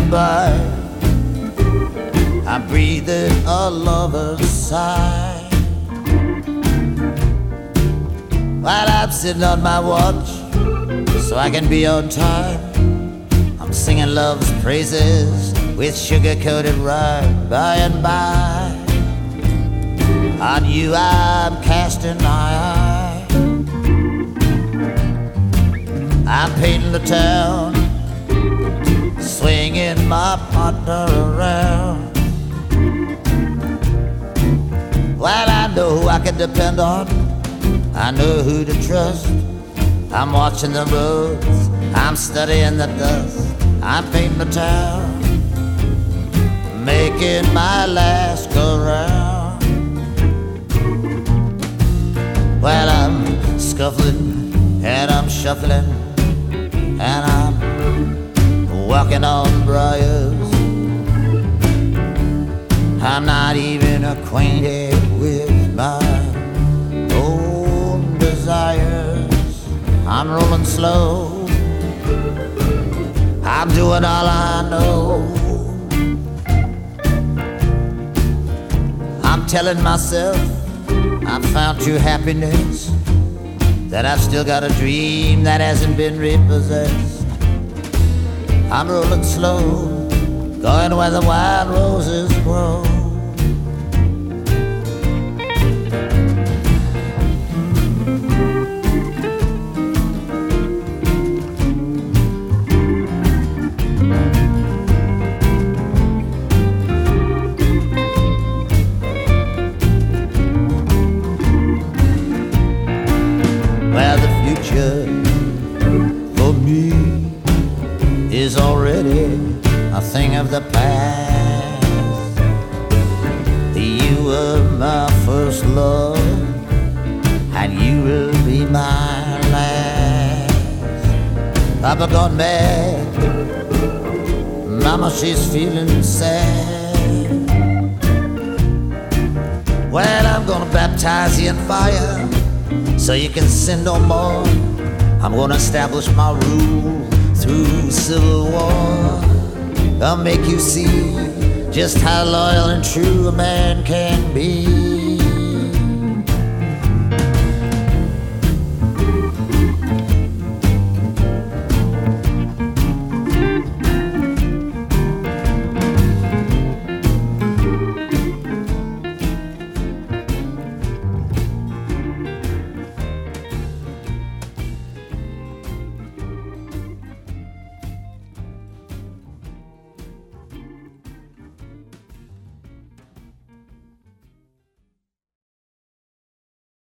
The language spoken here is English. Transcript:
and by, I'm breathing a lover's sigh. While I'm sitting on my watch so I can be on time, I'm singing love's praises with sugar-coated rhyme. By and by, on you I'm casting my eye. I'm painting the town, swinging my partner around. Well, I know who I can depend on, I know who to trust. I'm watching the roads, I'm studying the dust. I'm painting the town, making my last go round. Well, I'm scuffling and I'm shuffling and I'm walking on briars. I'm not even acquainted with my own desires. I'm rolling slow, I'm doing all I know. I'm telling myself I've found true happiness, that I've still got a dream that hasn't been repossessed. I'm rolling slow, going where the wild roses grow. Well, the future for me is already a thing of the past. You were my first love, and you will be my last. Papa gone mad, Mama she's feeling sad. Well, I'm gonna baptize you in fire, so you can sin no more. I'm gonna establish my rule through civil war. I'll make you see just how loyal and true a man can be.